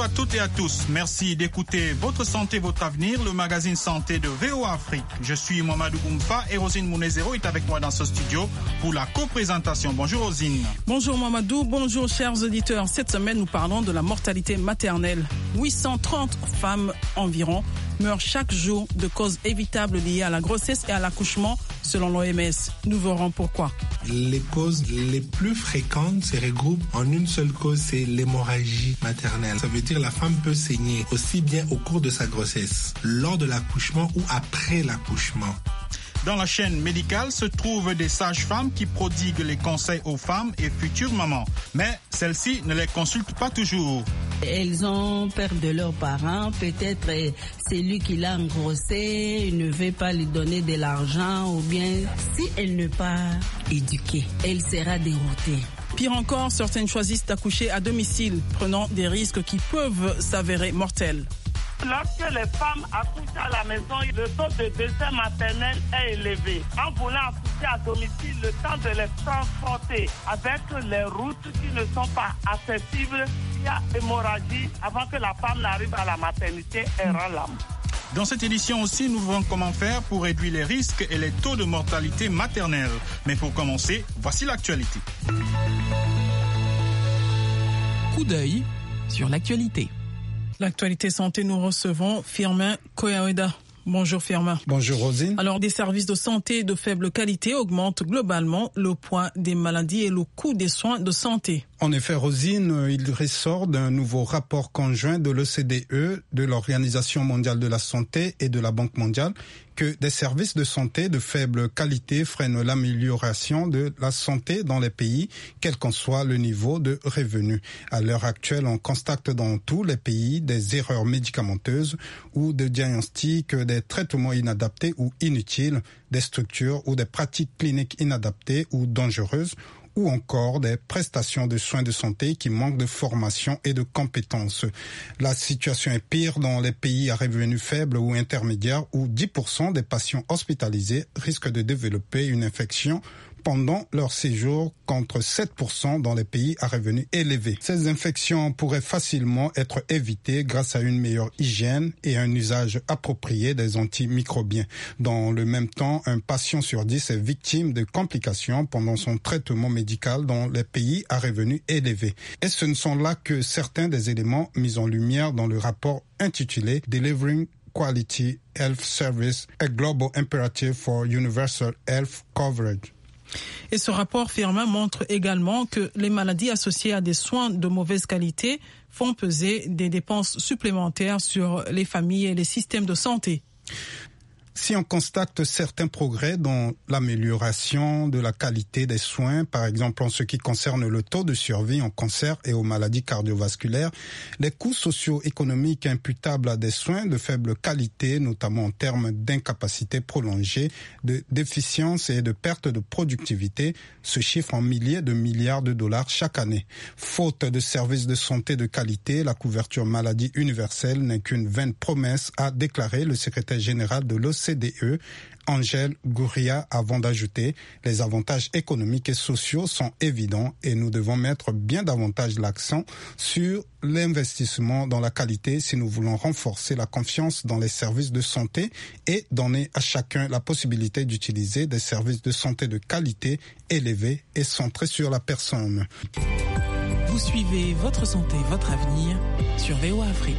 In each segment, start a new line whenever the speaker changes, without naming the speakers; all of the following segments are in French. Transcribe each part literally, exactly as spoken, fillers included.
à toutes et à tous. Merci d'écouter Votre Santé, Votre Avenir, le magazine santé de V O A Afrique. Je suis Mamadou Goumfa et Rosine Mounezero est avec moi dans ce studio pour la co-présentation. Bonjour Rosine.
Bonjour Mamadou, bonjour chers auditeurs. Cette semaine, nous parlons de la mortalité maternelle. huit cent trente femmes environ meurent chaque jour de causes évitables liées à la grossesse et à l'accouchement, selon l'O M S. Nous verrons pourquoi.
Les causes les plus fréquentes se regroupent en une seule cause, c'est l'hémorragie maternelle. Ça veut dire que la femme peut saigner aussi bien au cours de sa grossesse, lors de l'accouchement ou après l'accouchement.
Dans la chaîne médicale se trouvent des sages-femmes qui prodiguent les conseils aux femmes et futures mamans. Mais celles-ci ne les consultent pas toujours.
Elles ont peur de leurs parents. Peut-être c'est lui qui l'a engrossé, il ne veut pas lui donner de l'argent. Ou bien, si elle n'est pas éduquée, elle sera déroutée.
Pire encore, certaines choisissent d'accoucher à domicile, prenant des risques qui peuvent s'avérer mortels.
Lorsque les femmes accouchent à la maison, le taux de décès maternel est élevé. En voulant accoucher à domicile, le temps de les transporter avec les routes qui ne sont pas accessibles, il y a hémorragie avant que la femme n'arrive à la maternité et rend l'âme.
Dans cette édition aussi, nous verrons comment faire pour réduire les risques et les taux de mortalité maternelle. Mais pour commencer, voici l'actualité.
Coup d'œil sur l'actualité.
L'actualité santé, nous recevons Firmin Koyaoueda. Bonjour Firmin.
Bonjour Rosine.
Alors, des services de santé de faible qualité augmentent globalement le poids des maladies et le coût des soins de santé.
En effet, Rosine, il ressort d'un nouveau rapport conjoint de l'O C D E, de l'Organisation mondiale de la santé et de la Banque mondiale que des services de santé de faible qualité freinent l'amélioration de la santé dans les pays, quel qu'en soit le niveau de revenus. À l'heure actuelle, on constate dans tous les pays des erreurs médicamenteuses ou de diagnostics, des traitements inadaptés ou inutiles, des structures ou des pratiques cliniques inadaptées ou dangereuses, ou encore des prestations de soins de santé qui manquent de formation et de compétences. La situation est pire dans les pays à revenus faibles ou intermédiaires où dix pour cent des patients hospitalisés risquent de développer une infection pendant leur séjour contre sept pour cent dans les pays à revenus élevés. Ces infections pourraient facilement être évitées grâce à une meilleure hygiène et un usage approprié des antimicrobiens. Dans le même temps, un patient sur dix est victime de complications pendant son traitement médical dans les pays à revenus élevés. Et ce ne sont là que certains des éléments mis en lumière dans le rapport intitulé « Delivering Quality Health Service, a Global Imperative for Universal Health Coverage ».
Et ce rapport Firmin montre également que les maladies associées à des soins de mauvaise qualité font peser des dépenses supplémentaires sur les familles et les systèmes de santé.
Si on constate certains progrès dans l'amélioration de la qualité des soins, par exemple en ce qui concerne le taux de survie en cancer et aux maladies cardiovasculaires, les coûts socio-économiques imputables à des soins de faible qualité, notamment en termes d'incapacité prolongée, de déficience et de perte de productivité, se chiffrent en milliers de milliards de dollars chaque année. Faute de services de santé de qualité, la couverture maladie universelle n'est qu'une vaine promesse, a déclaré le secrétaire général de l'O C D E, Angel Gurria, avant d'ajouter « Les avantages économiques et sociaux sont évidents et nous devons mettre bien davantage l'accent sur l'investissement dans la qualité si nous voulons renforcer la confiance dans les services de santé et donner à chacun la possibilité d'utiliser des services de santé de qualité élevés et centrés sur la personne. »
Vous suivez Votre Santé, Votre Avenir sur V O A Afrique.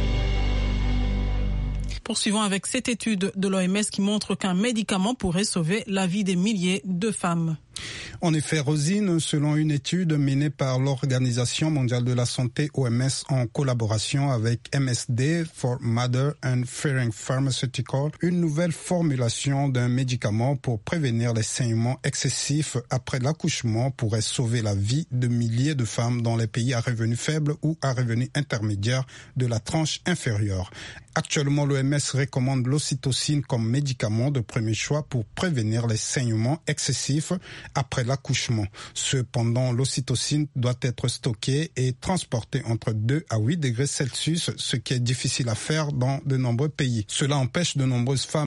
Poursuivons avec cette étude de l'O M S qui montre qu'un médicament pourrait sauver la vie des milliers de femmes.
En effet, Rosine, selon une étude menée par l'Organisation mondiale de la santé O M S en collaboration avec M S D for Mother and Ferring Pharmaceutical, une nouvelle formulation d'un médicament pour prévenir les saignements excessifs après l'accouchement pourrait sauver la vie de milliers de femmes dans les pays à revenus faibles ou à revenus intermédiaires de la tranche inférieure. Actuellement, l'O M S recommande l'ocytocine comme médicament de premier choix pour prévenir les saignements excessifs après l'accouchement. Cependant, l'ocytocine doit être stockée et transportée entre deux à huit degrés Celsius, ce qui est difficile à faire dans de nombreux pays. Cela empêche de nombreuses femmes